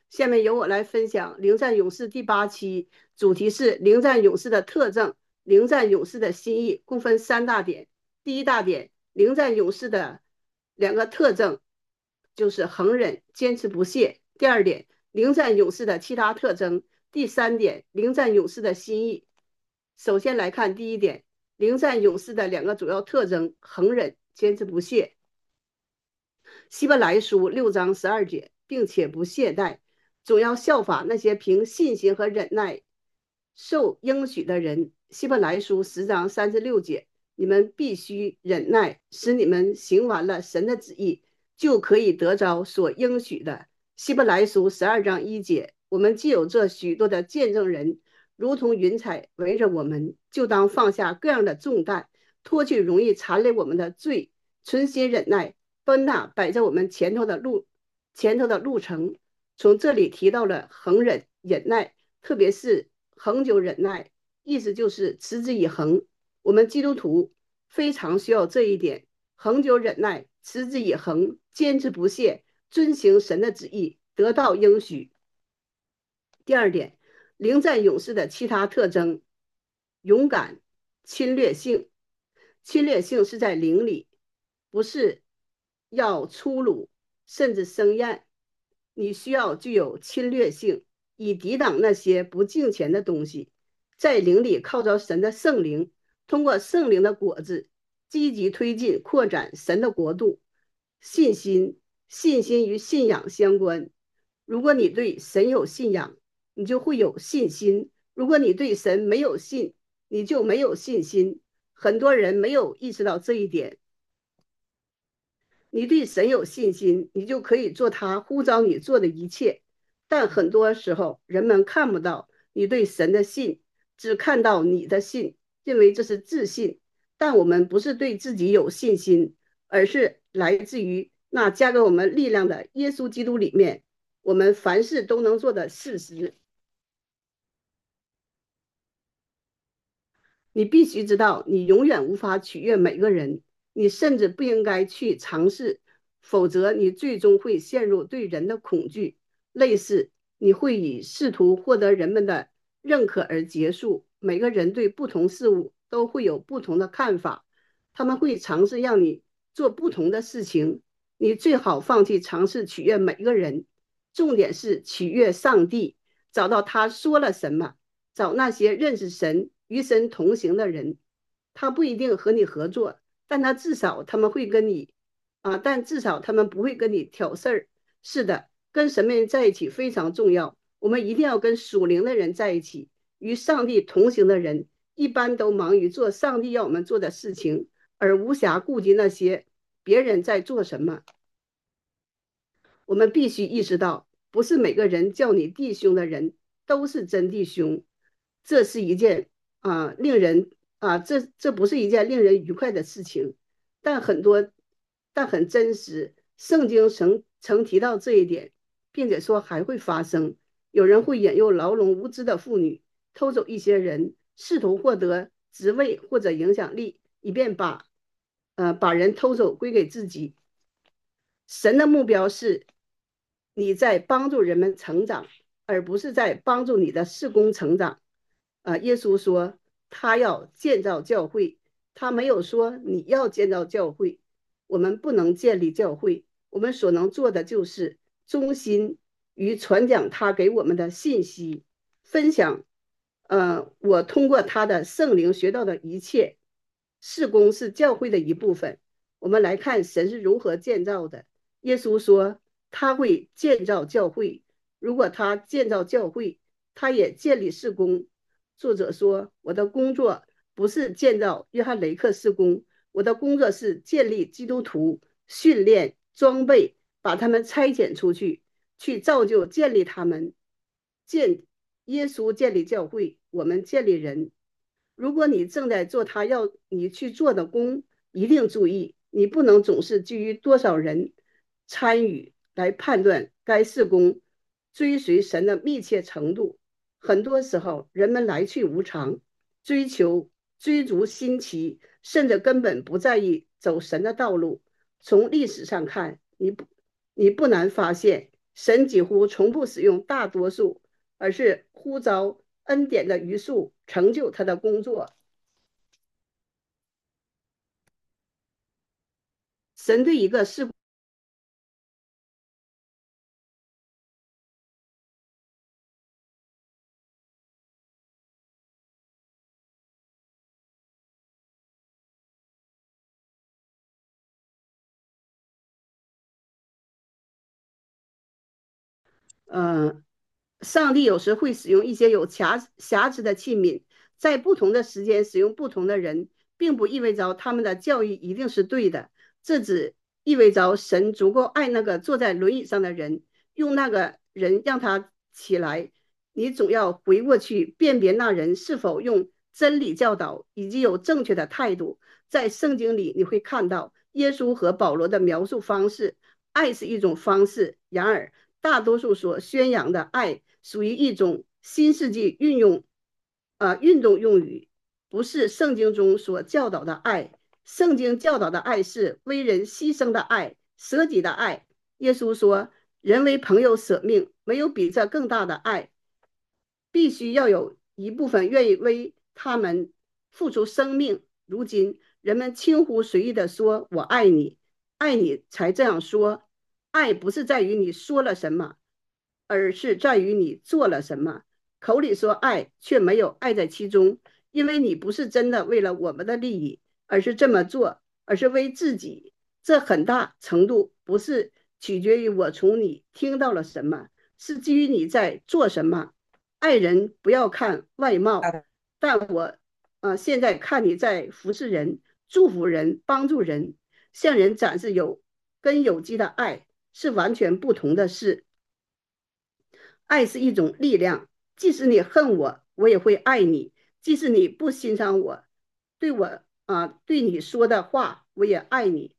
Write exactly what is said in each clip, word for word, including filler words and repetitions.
下面由我来分享《灵战勇士》第八期，主题是灵战勇士的特征、灵战勇士的心意，共分三大点。第一大点，灵战勇士的两个特征就是恒忍、坚持不懈。第二点，灵战勇士的其他特征。第三点，灵战勇士的心意。首先来看第一点，灵战勇士的两个主要特征：恒忍、坚持不懈。希伯来书六章十二节，并且不懈怠，总要效法那些凭信心和忍耐受应许的人。希伯来书十章三十六节，你们必须忍耐，使你们行完了神的旨意，就可以得着所应许的。希伯来书十二章一节，我们既有这许多的见证人，如同云彩围着我们，就当放下各样的重担，脱去容易缠累我们的罪，存心忍耐，奔那摆在我们前头的路，前头的路程。从这里提到了恒忍、忍耐，特别是恒久忍耐，意思就是持之以恒。我们基督徒非常需要这一点：恒久忍耐，持之以恒，坚持不懈，遵行神的旨意，得到应许。第二点，灵战勇士的其他特征：勇敢、侵略性。侵略性是在灵里，不是要粗鲁甚至生厌。你需要具有侵略性，以抵挡那些不敬虔的东西。在灵里靠着神的圣灵，通过圣灵的果子，积极推进扩展神的国度。信心，信心与信仰相关。如果你对神有信仰，你就会有信心；如果你对神没有信，你就没有信心。很多人没有意识到这一点。你对神有信心，你就可以做他呼召你做的一切。但很多时候，人们看不到你对神的信，只看到你的信，认为这是自信。但我们不是对自己有信心，而是来自于那加给我们力量的耶稣基督里面，我们凡事都能做的事实。你必须知道，你永远无法取悦每个人，你甚至不应该去尝试，否则你最终会陷入对人的恐惧。类似，你会以试图获得人们的认可而结束。每个人对不同事物都会有不同的看法，他们会尝试让你做不同的事情。你最好放弃尝试取悦每个人，重点是取悦上帝，找到他说了什么。找那些认识神、与神同行的人，他不一定和你合作，但他至少他们会跟你啊，但至少他们不会跟你挑事儿。是的，跟什么人在一起非常重要，我们一定要跟属灵的人在一起。与上帝同行的人，一般都忙于做上帝要我们做的事情，而无暇顾及那些别人在做什么。我们必须意识到，不是每个人叫你弟兄的人都是真弟兄。这是一件啊令人啊这这不是一件令人愉快的事情，但很多但很真实。圣经曾曾提到这一点，并且说还会发生。有人会引诱牢笼无知的妇女，偷走一些人，试图获得职位或者影响力，以便把呃把人偷走归给自己。神的目标是你在帮助人们成长，而不是在帮助你的事工成长。啊，耶稣说他要建造教会，他没有说你要建造教会。我们不能建立教会，我们所能做的就是忠心于传讲他给我们的信息，分享呃我通过他的圣灵学到的一切。事工是教会的一部分。我们来看神是如何建造的。耶稣说他会建造教会，如果他建造教会，他也建立事工。作者说，我的工作不是建造约翰雷克事工，我的工作是建立基督徒，训练装备，把他们差遣出去，去造就建立他们。建耶稣建立教会，我们建立人。如果你正在做他要你去做的工，一定注意，你不能总是基于多少人参与来判断该事工追随神的密切程度。很多时候，人们来去无常，追求追逐新奇，甚至根本不在意走神的道路。从历史上看，你不你不难发现， 神几乎从不使用大多数，而是呼召恩典的余数成就他的工作。神对一个事呃，上帝有时会使用一些有瑕瑕疵的器皿，在不同的时间使用不同的人，并不意味着他们的教育一定是对的。这只意味着神足够爱那个坐在轮椅上的人，用那个人让他起来。你总要回过去辨别那人是否用真理教导，以及有正确的态度。在圣经里，你会看到耶稣和保罗的描述方式。爱是一种方式，然而大多数所宣扬的爱属于一种新世纪运用，呃，运动用语，不是圣经中所教导的爱。圣经教导的爱是为人牺牲的爱，舍己的爱。耶稣说：人为朋友舍命，没有比这更大的爱。必须要有一部分愿意为他们付出生命。如今人们轻忽随意的说我爱你，爱你才这样说。爱不是在于你说了什么，而是在于你做了什么。口里说爱，却没有爱在其中，因为你不是真的为了我们的利益，而是这么做，而是为自己。这很大程度不是取决于我从你听到了什么，是基于你在做什么。爱人不要看外貌，但我呃现在看你在服侍人、祝福人、帮助人，向人展示有根有基的爱，是完全不同的事。爱是一种力量，即使你恨我，我也会爱你；即使你不欣赏我，对我啊、呃、对你说的话，我也爱你。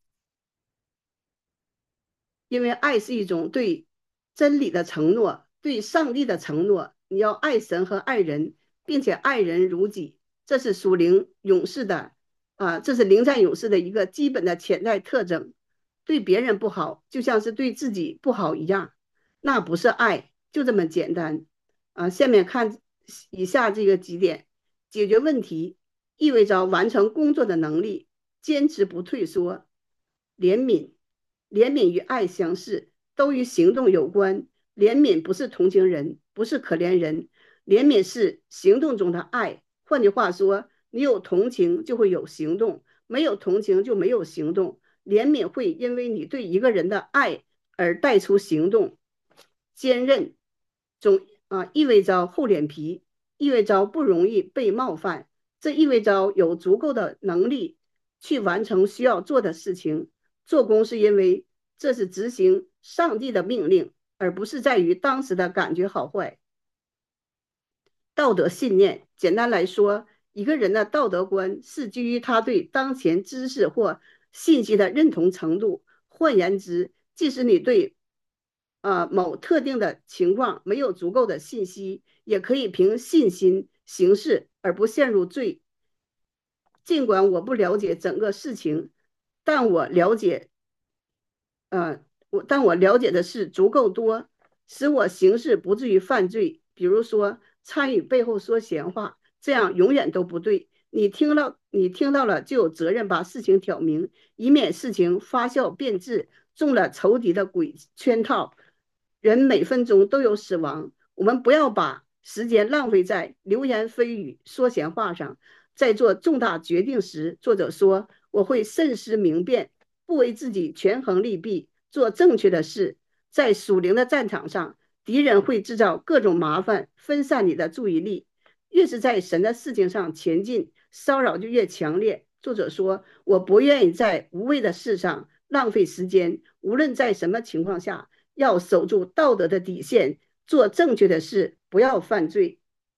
因为爱是一种对真理的承诺，对上帝的承诺。你要爱神和爱人，并且爱人如己，这是属灵勇士的啊，这是灵战勇士的一个基本的潜在特征。对别人不好，就像是对自己不好一样，那不是爱，就这么简单啊。下面看以下这个几点：解决问题意味着完成工作的能力，坚持不退缩，怜悯。怜悯与爱相似，都与行动有关。怜悯不是同情人，不是可怜人，怜悯是行动中的爱。换句话说，你有同情就会有行动，没有同情就没有行动。怜悯会因为你对一个人的爱而带出行动。坚韧总啊意味着厚脸皮，意味着不容易被冒犯，这意味着有足够的能力去完成需要做的事情。做工是因为这是执行上帝的命令，而不是在于当时的感觉好坏。道德信念，简单来说，一个人的道德观是基于他对当前知识或信息的认同程度。换言之，即使你对呃某特定的情况没有足够的信息，也可以凭信心行事，而不陷入罪。尽管我不了解整个事情，但我了解呃，我但我了解的事足够多，使我行事不至于犯罪。比如说，参与背后说闲话，这样永远都不对。你听到，你听到了就有责任把事情挑明，以免事情发酵变质，中了仇敌的诡圈套。人每分钟都有死亡，我们不要把时间浪费在流言蜚语、说闲话上。在做重大决定时，作者说：“我会慎思明辨。”不为自己权衡利弊，做正确的事。在属灵的战场上，敌人会制造各种麻烦，分散你的注意力。越是在神的事情上前进，骚扰就越强烈。作者说：“我不愿意在无谓的事上浪费时间，无论在什么情况下，要守住道德的底线，做正确的事，不要犯罪。”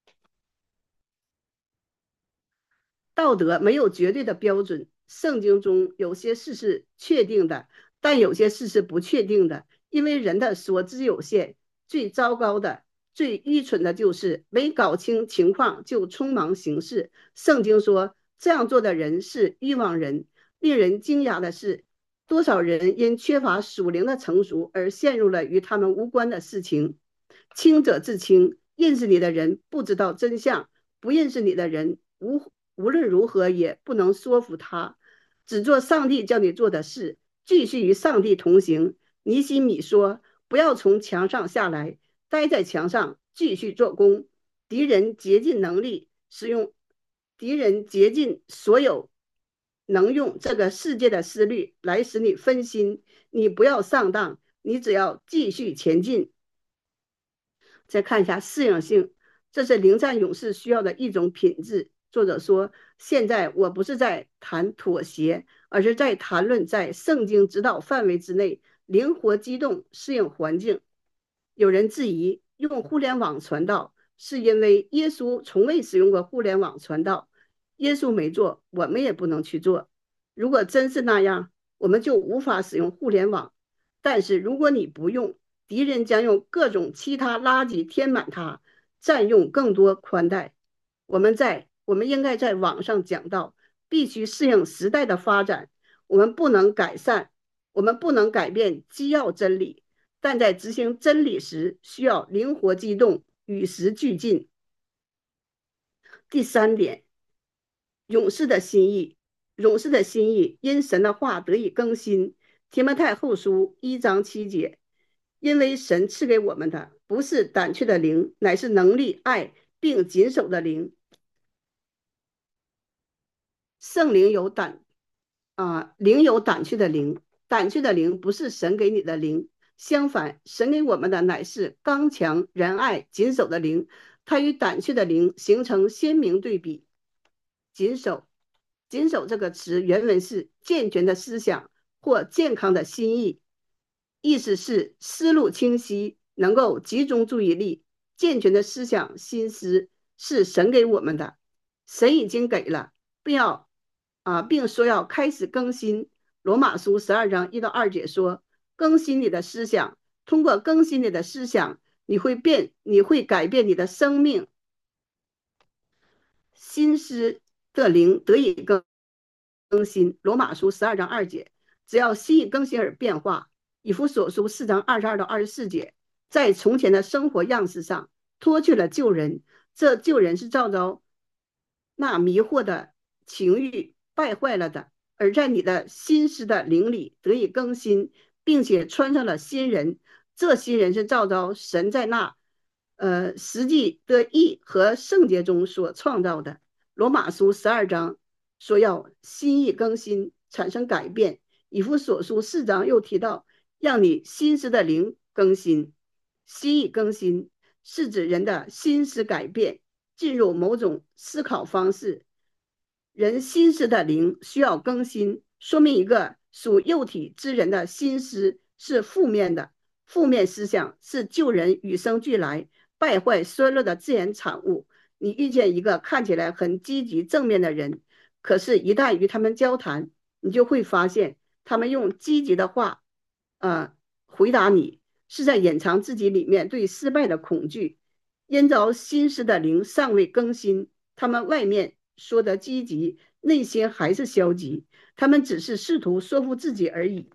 道德没有绝对的标准，圣经中有些事是确定的，但有些事是不确定的，因为人的所知有限。最糟糕的、最愚蠢的就是没搞清情况就匆忙行事。圣经说，这样做的人是欲望人。令人惊讶的是， 多少人因缺乏属灵的成熟而陷入了与他们无关的事情。清者自清，认识你的人不知道真相，不认识你的人无无论如何也不能说服他，只做上帝叫你做的事，继续与上帝同行。尼西米说：不要从墙上下来，待在墙上继续做工。敌人竭尽能力使用，敌人竭尽所有能用这个世界的思虑来使你分心，你不要上当，你只要继续前进。再看一下适应性，这是灵战勇士需要的一种品质。作者说，现在我不是在谈妥协，而是在谈论在圣经指导范围之内灵活机动适应环境。有人质疑用互联网传道是因为耶稣从未使用过互联网传道，耶稣没做，我们也不能去做。如果真是那样，我们就无法使用互联网。但是如果你不用，敌人将用各种其他垃圾填满它，占用更多宽带。我们在我们应该在网上讲道，必须适应时代的发展。我们不能改善，我们不能改变基要真理，但在执行真理时需要灵活机动，与时俱进。第三点，勇士的心意，勇士的心意因神的话得以更新。提摩太后书一章七节，因为神赐给我们的不是胆怯的灵，乃是能力、爱并谨守的灵。圣灵有胆啊，灵有胆怯的灵，胆怯的灵不是神给你的灵，相反，神给我们的乃是刚强、仁爱、谨守的灵。它与胆怯的灵形成鲜明对比。谨守，谨守这个词原文是健全的思想或健康的心意，意思是思路清晰，能够集中注意力。健全的思想心思是神给我们的，神已经给了，并要啊，并说要开始更新。罗马书十二章一到二节说，更新你的思想，通过更新你的思想，你会变，你会改变你的生命。心思的灵得以更更新。罗马书十二章二节，只要心意更新而变化。以弗所书四章二十二到二十四节，在从前的生活样式上脱去了旧人，这旧人是照着那迷惑的情欲败坏了的，而在你的心思的灵里得以更新，并且穿上了新人，这新人是照着神在那呃实际的义和圣洁中所创造的。罗马书十二章说要心意更新，产生改变。以弗所书四章又提到让你心思的灵更新。心意更新是指人的心思改变，进入某种思考方式。人心思的灵需要更新，说明一个属幼体之人的心思是负面的。负面思想是旧人与生俱来、败坏衰落的自然产物。你遇见一个看起来很积极正面的人，可是一旦与他们交谈，你就会发现他们用积极的话呃，回答你，是在掩藏自己里面对失败的恐惧。因着心思的灵尚未更新，他们外面说的积极，内心还是消极，他们只是试图说服自己而已。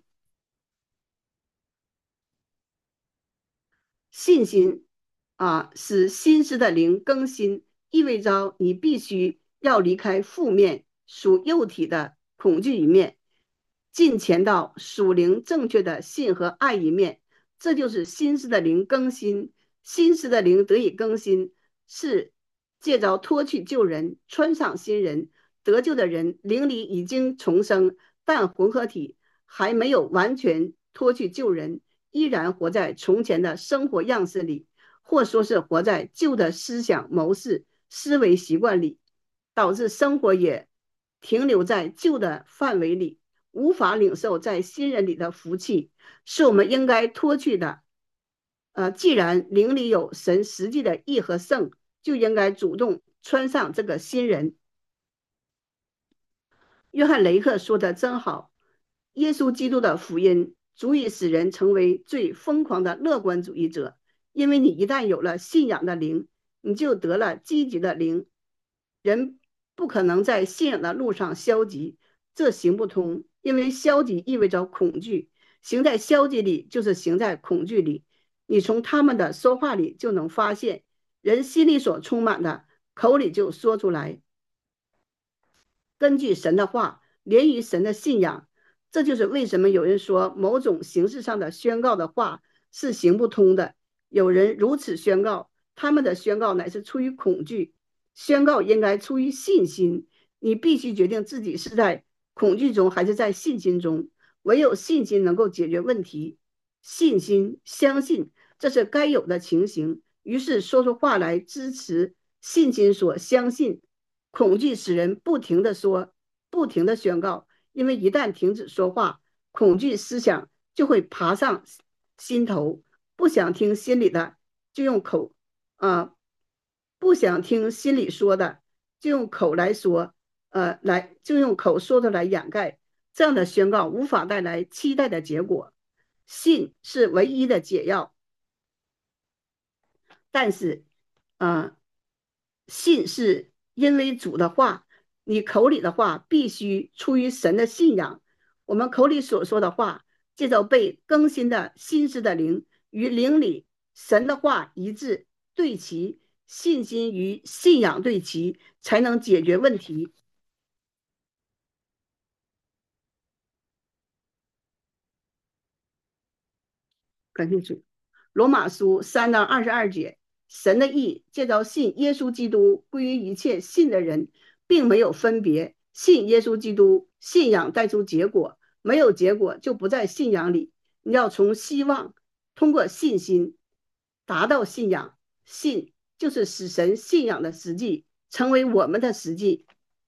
信心啊，使心思的灵更新，意味着你必须要离开负面属幼体的恐惧一面，进前到属灵正确的信和爱一面。这就是心思的灵更新。心思的灵得以更新，是借着脱去旧人，穿上新人。得救的人灵里已经重生，但混合体还没有完全脱去旧人，依然活在从前的生活样式里，或说是活在旧的思想模式、思维习惯里，导致生活也停留在旧的范围里，无法领受在新人里的福气，是我们应该脱去的。呃，既然灵里有神实际的义和圣，就应该主动穿上这个新人。约翰雷克说的真好，耶稣基督的福音足以使人成为最疯狂的乐观主义者，因为你一旦有了信仰的灵，你就得了积极的灵。人不可能在信仰的路上消极，这行不通。 因为消极意味着恐惧，行在消极里就是行在恐惧里。你从他们的说话里就能发现，人心里所充满的，口里就说出来。根据神的话，连于神的信仰，这就是为什么有人说某种形式上的宣告的话是行不通的。有人如此宣告，他们的宣告乃是出于恐惧。宣告应该出于信心，你必须决定自己是在恐惧中还是在信心中。唯有信心能够解决问题。信心，相信，这是该有的情形。于是说出话来支持信心所相信。恐惧使人不停地说，不停地宣告，因为一旦停止说话，恐惧思想就会爬上心头。不想听心里的，就用口啊、呃；不想听心里说的，就用口来说，呃，来就用口说的来掩盖。这样的宣告无法带来期待的结果。信是唯一的解药，但是，呃，信是因为主的话，你口里的话必须出于神的信仰。我们口里所说的话，借着被更新的心思的灵，与灵里神的话一致对齐，信心与信仰对齐，才能解决问题。感谢主。罗马书三章二十二节，神的义借着信耶稣基督归于一切信的人，并没有分别。信耶稣基督，信仰带出结果，没有结果就不在信仰里。你要从希望通过信心达到信仰，信就是使神信仰的实际成为我们的实际。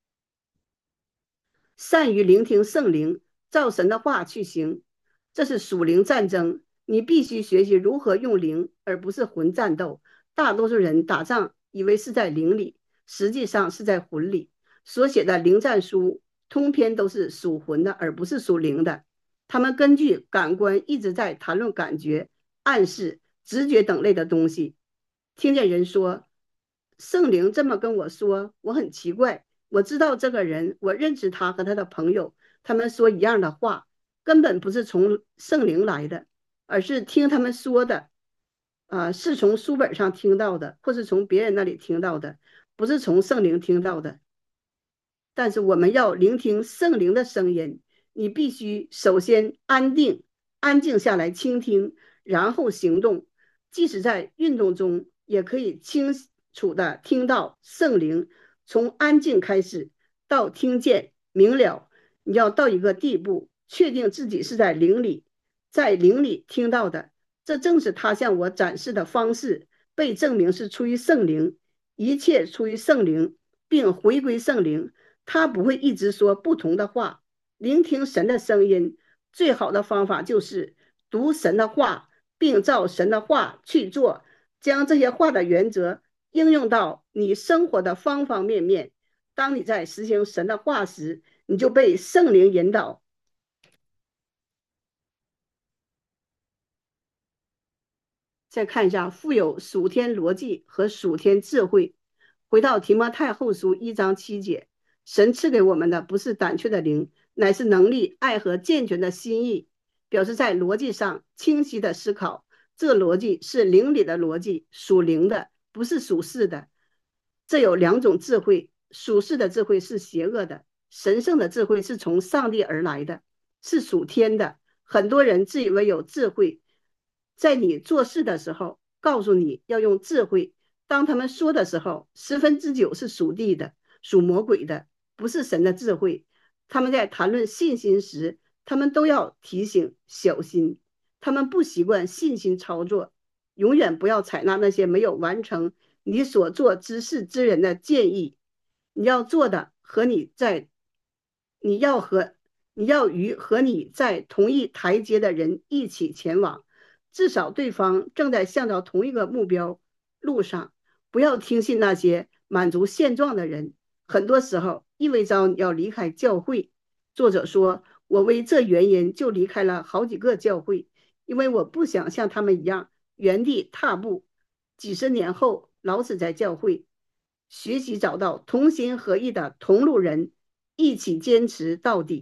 善于聆听圣灵，照神的话去行，这是属灵战争。你必须学习如何用灵，而不是魂战斗。大多数人打仗以为是在灵里，实际上是在魂里。所写的灵战书通篇都是属魂的，而不是属灵的。他们根据感官一直在谈论感觉、暗示、直觉等类的东西。听见人说圣灵这么跟我说，我很奇怪。我知道这个人，我认识他和他的朋友，他们说一样的话，根本不是从圣灵来的，而是听他们说的，啊、呃，是从书本上听到的，或是从别人那里听到的，不是从圣灵听到的。但是我们要聆听圣灵的声音，你必须首先安定、安静下来倾听，然后行动。即使在运动中，也可以清楚地听到圣灵。从安静开始，到听见明了，你要到一个地步，确定自己是在灵里，在灵里听到的。这正是他向我展示的方式，被证明是出于圣灵，一切出于圣灵，并回归圣灵。他不会一直说不同的话。聆听神的声音，最好的方法就是读神的话，并照神的话去做，将这些话的原则应用到你生活的方方面面。当你在实行神的话时，你就被圣灵引导。再看一下富有属天逻辑和属天智慧。回到提摩太后书一章七节，神赐给我们的不是胆怯的灵，乃是能力、爱和健全的心意，表示在逻辑上清晰的思考。这逻辑是灵里的逻辑，属灵的，不是属世的。这有两种智慧，属世的智慧是邪恶的，神圣的智慧是从上帝而来的，是属天的。很多人自以为有智慧，在你做事的时候告诉你要用智慧，当他们说的时候，十分之九是属地的，属魔鬼的，不是神的智慧。他们在谈论信心时，他们都要提醒小心，他们不习惯信心操作。永远不要采纳那些没有完成你所做之事之人的建议。你要做的和你在你要和你要与和你在同一台阶的人一起前往，至少对方正在向着同一个目标路上。不要听信那些满足现状的人，很多时候意味着要离开教会。作者说，我为这原因就离开了好几个教会，因为我不想像他们一样原地踏步。几十年后老死在教会，学习找到同心合意的同路人，一起坚持到底。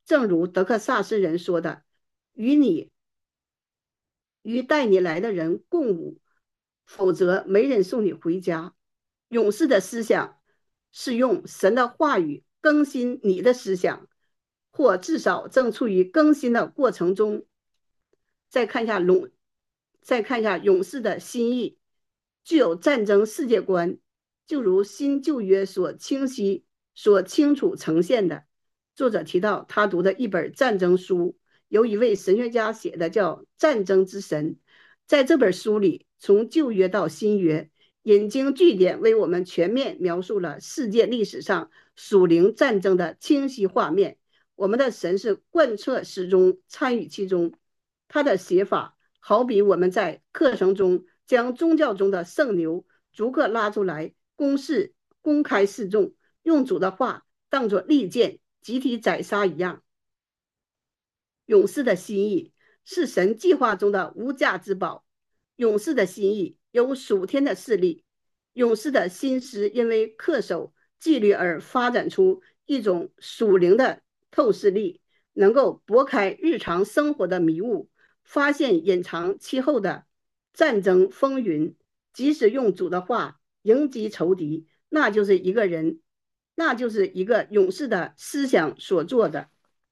正如德克萨斯人说的，与你与带你来的人共舞，否则没人送你回家。勇士的思想是用神的话语更新你的思想，或至少正处于更新的过程中。再看一下勇，再看一下勇士的心意，具有战争世界观，就如新旧约所清晰、所清楚呈现的。作者提到他读的一本战争书，由一位神学家写的，叫《战争之神》。在这本书里，从旧约到新约，引经据典，为我们全面描述了世界历史上属灵战争的清晰画面。我们的神是贯彻始终、参与其中。他的写法好比我们在课程中将宗教中的圣牛逐个拉出来公示、公开示众，用主的话当作利剑集体宰杀一样。勇士的心意是神计划中的无价之宝。勇士的心意有属天的势力。勇士的心思因为恪守纪律而发展出一种属灵的透视力，能够拨开日常生活的迷雾，发现隐藏其后的战争风云。即使用主的话迎击仇敌，那就是一个人，那就是一个勇士的思想所做的。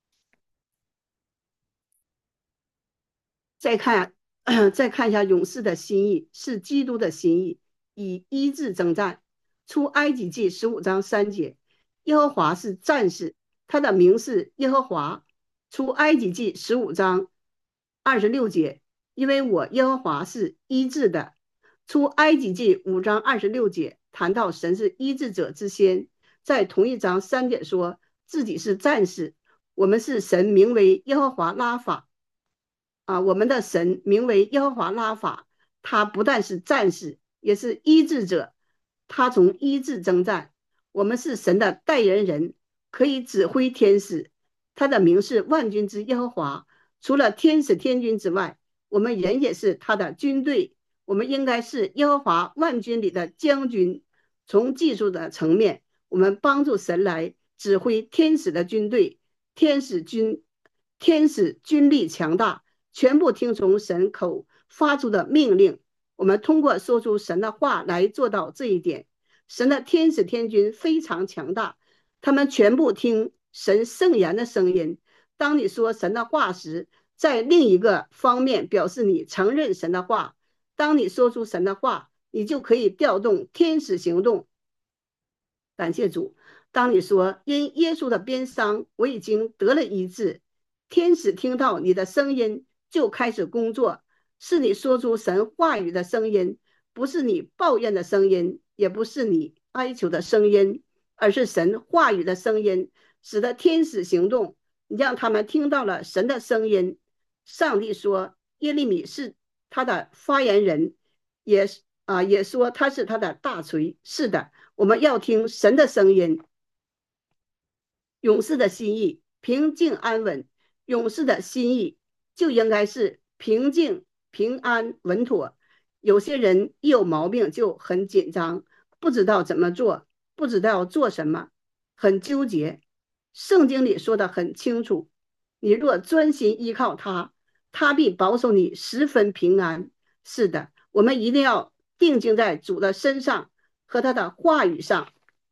再看，再看一下勇士的心意是基督的心意，以医治征战。出埃及记十五章三节，耶和华是战士，他的名是耶和华。出埃及记十五章二十六节，因为我耶和华是医治的。出埃及记五章二十六节谈到神是医治者之先，在同一章三节说自己是战士，我们是神名为耶和华拉法。啊，我们的神名为耶和华拉法，他不但是战士，也是医治者。他从医治征战，我们是神的代言人，可以指挥天使。他的名是万军之耶和华。除了天使天军之外，我们人也是他的军队。我们应该是耶和华万军里的将军。从技术的层面，我们帮助神来指挥天使的军队。天使军，天使军力强大，全部听从神口发出的命令。我们通过说出神的话来做到这一点。神的天使天军非常强大，他们全部听神圣言的声音。当你说神的话时，在另一个方面表示你承认神的话。当你说出神的话，你就可以调动天使行动。感谢主。当你说因耶稣的鞭伤我已经得了医治，天使听到你的声音就开始工作。是你说出神话语的声音，不是你抱怨的声音，也不是你哀求的声音，而是神话语的声音，使得天使行动。你让他们听到了神的声音。上帝说耶利米是他的发言人，也啊也说他是他的大锤。是的，我们要听神的声音。勇士的心意平静安稳，勇士的心意就应该是平静平安稳妥。有些人一有毛病就很紧张，不知道怎么做，不知道要做什么，很纠结。圣经里说的很清楚，你若专心依靠他，他必保守你十分平安。是的，我们一定要定睛在主的身上和他的话语上。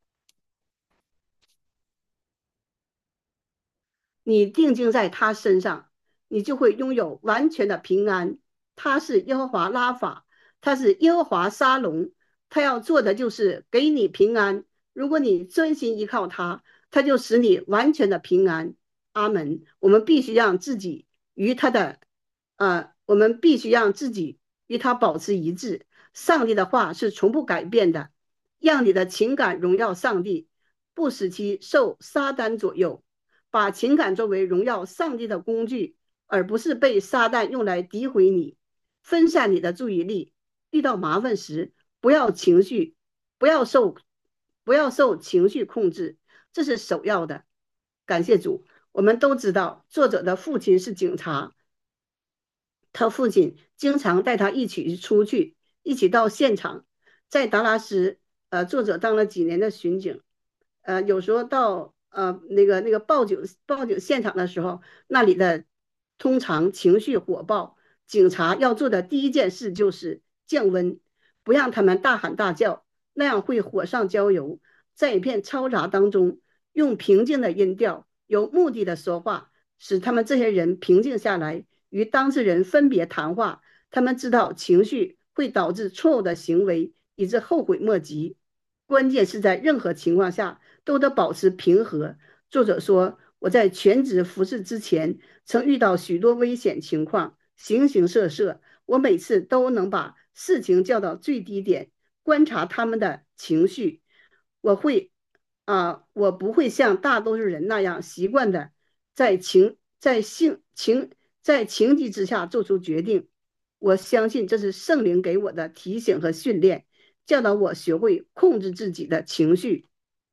你定睛在他身上，你就会拥有完全的平安。他是耶和华拉法，他是耶和华沙龙，他要做的就是给你平安。如果你专心依靠他，他就使你完全的平安。阿门。我们必须让自己与他的，呃，我们必须让自己与他保持一致。上帝的话是从不改变的，让你的情感荣耀上帝，不使其受撒旦左右。把情感作为荣耀上帝的工具，而不是被撒旦用来诋毁你。分散你的注意力，遇到麻烦时不要情绪不要受不要受情绪控制，这是首要的。感谢主。我们都知道作者的父亲是警察，他父亲经常带他一起出去，一起到现场。在达拉斯，呃，作者当了几年的巡警，呃，有时候到呃那个那个报警报警现场的时候，那里的通常情绪火爆，警察要做的第一件事就是降温，不让他们大喊大叫，那样会火上浇油。在一片嘈杂当中，用平静的音调，有目的的说话，使他们这些人平静下来，与当事人分别谈话。他们知道情绪会导致错误的行为，以致后悔莫及。关键是在任何情况下都得保持平和。作者说，我在全职服侍之前，曾遇到许多危险情况，形形色色。我每次都能把事情降到最低点，观察他们的情绪。我会啊，我不会像大多数人那样习惯的在情在性情在情急之下做出决定。我相信这是圣灵给我的提醒和训练，教导我学会控制自己的情绪。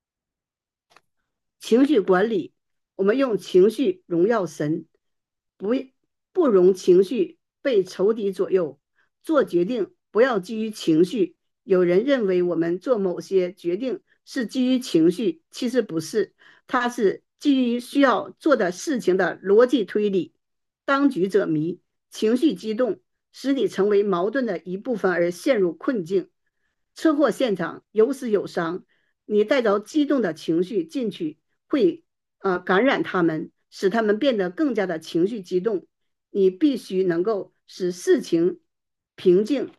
情绪管理，我们用情绪荣耀神，不不容情绪被仇敌左右。做决定不要基于情绪。有人认为我们做某些决定是基于情绪，其实不是，它是基于需要做的事情的逻辑推理。当局者迷，情绪激动使你成为矛盾的一部分而陷入困境。车祸现场有死有伤，你带着激动的情绪进去，会呃感染他们，使他们变得更加的情绪激动。你必须能够使事情平静，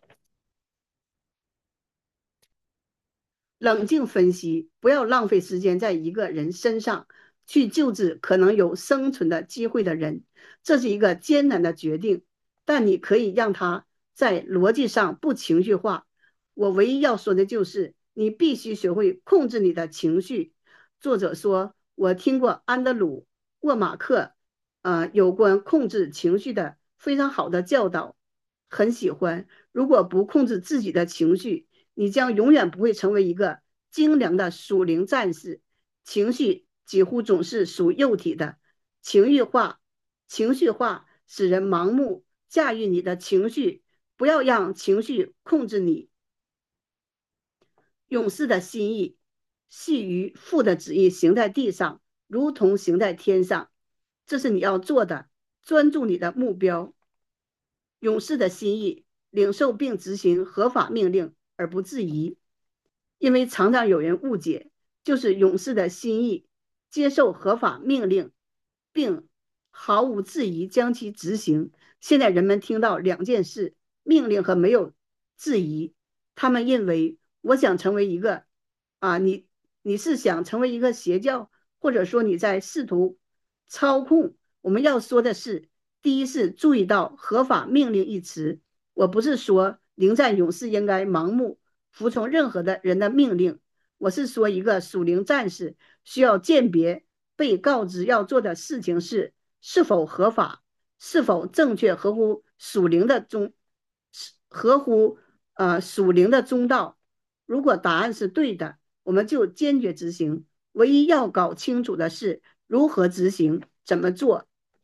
冷静分析，不要浪费时间在一个人身上，去救治可能有生存的机会的人。这是一个艰难的决定，但你可以让他在逻辑上不情绪化。我唯一要说的就是，你必须学会控制你的情绪。作者说，我听过安德鲁·沃马克，呃，有关控制情绪的非常好的教导，很喜欢。如果不控制自己的情绪，你将永远不会成为一个精良的属灵战士。情绪几乎总是属幼体的，情绪化，情绪化使人盲目。驾驭你的情绪，不要让情绪控制你。勇士的心意系于父的旨意行在地上，如同行在天上。这是你要做的，专注你的目标。勇士的心意，领受并执行合法命令而不质疑。因为常常有人误解，就是勇士的心意，接受合法命令，并毫无质疑将其执行。现在人们听到两件事：命令和没有质疑。他们认为，我想成为一个啊，你你是想成为一个邪教，或者说你在试图操控。我们要说的是，第一是注意到合法命令一词。我不是说灵战勇士应该盲目服从任何的人的命令，我是说一个属灵战士需要鉴别被告知要做的事情是是否合法，是否正确，合乎属灵的中合乎呃属灵的中道。如果答案是对的，我们就坚决执行。唯一要搞清楚的是如何执行，怎么做。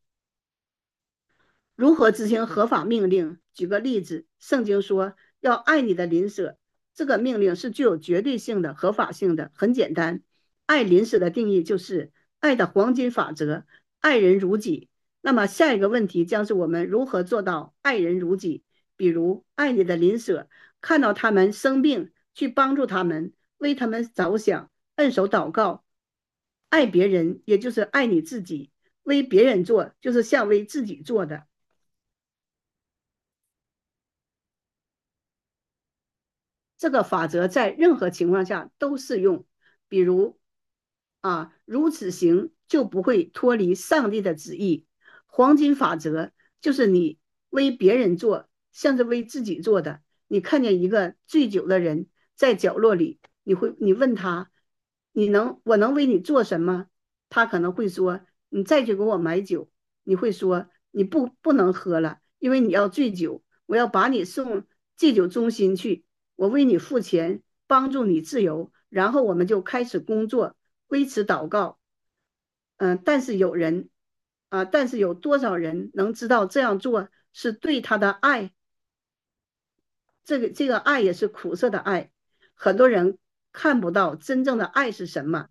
如何执行合法命令？举个例子，圣经说要爱你的邻舍，这个命令是具有绝对性的、合法性的。很简单，爱邻舍的定义就是爱的黄金法则：爱人如己。那么下一个问题将是我们如何做到爱人如己？比如爱你的邻舍，看到他们生病，去帮助他们，为他们着想，按手祷告。爱别人，也就是爱你自己。为别人做，就是像为自己做的。这个法则在任何情况下都适用。比如啊，如此行就不会脱离上帝的旨意。黄金法则就是你为别人做，像是为自己做的。你看见一个醉酒的人在角落里，你会你问他，你能我能为你做什么？他可能会说，你再去给我买酒。你会说，你不不能喝了，因为你要醉酒，我要把你送戒酒中心去。我为你付钱，帮助你自由，然后我们就开始工作，为此祷告。嗯、呃，但是有人啊、呃，但是有多少人能知道这样做是对他的爱？这个这个爱也是苦涩的爱。很多人看不到真正的爱是什么。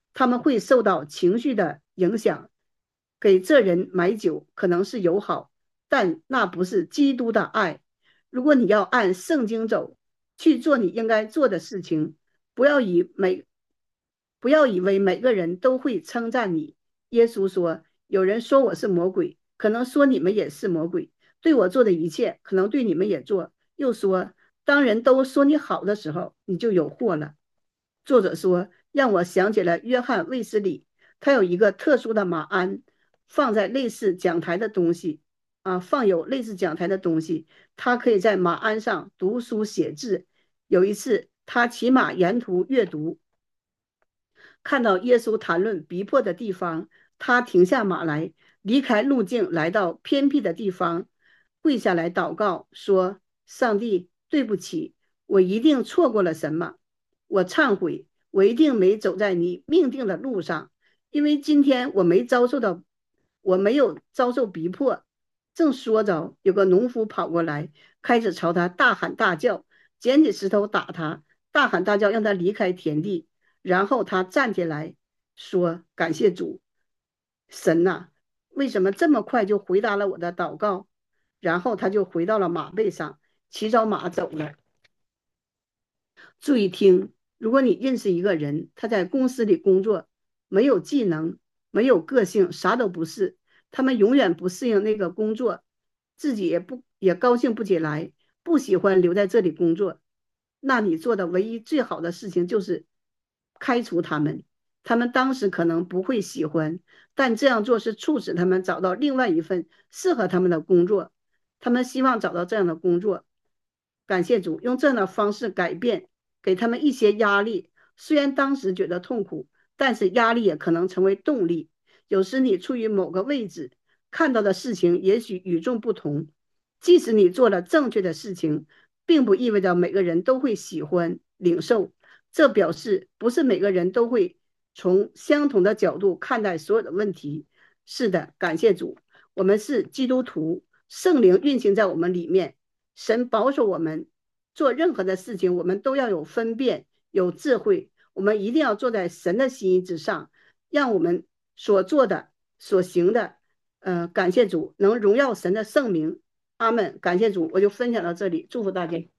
他们会受到情绪的影响。给这人买酒可能是友好，但那不是基督的爱。如果你要按圣经走，去做你应该做的事情，不要以每不要以为每个人都会称赞你。耶稣说：有人说我是魔鬼，可能说你们也是魔鬼。对我做的一切，可能对你们也做。又说，当人都说你好的时候，你就有祸了。作者说，让我想起了约翰卫斯理，他有一个特殊的马鞍，放在类似讲台的东西啊，放有类似讲台的东西，他可以在马鞍上读书写字。有一次，他骑马沿途阅读，看到耶稣谈论逼迫的地方，他停下马来，离开路径，来到偏僻的地方，跪下来祷告，说：上帝，对不起，我一定错过了什么，我忏悔，我一定没走在你命定的路上，因为今天我没遭受到，我没有遭受逼迫。正说着，有个农夫跑过来，开始朝他大喊大叫，捡起石头打他，大喊大叫让他离开田地。然后他站起来说：感谢主，神呐、啊，为什么这么快就回答了我的祷告？然后他就回到了马背上，骑着马走了。注意听，如果你认识一个人，他在公司里工作，没有技能，没有个性，啥都不是，他们永远不适应那个工作，自己也不也高兴不起来，不喜欢留在这里工作，那你做的唯一最好的事情就是开除他们。他们当时可能不会喜欢，但这样做是促使他们找到另外一份适合他们的工作。他们希望找到这样的工作。感谢主，用这样的方式改变，给他们一些压力。虽然当时觉得痛苦，但是压力也可能成为动力。有时你处于某个位置，看到的事情也许与众不同。即使你做了正确的事情，并不意味着每个人都会喜欢领受。这表示不是每个人都会从相同的角度看待所有的问题。是的，感谢主，我们是基督徒，圣灵运行在我们里面，神保守我们做任何的事情，我们都要有分辨，有智慧。我们一定要坐在神的心意之上，让我们所做的、所行的，呃，感谢主，能荣耀神的圣名。阿门。感谢主，我就分享到这里，祝福大家。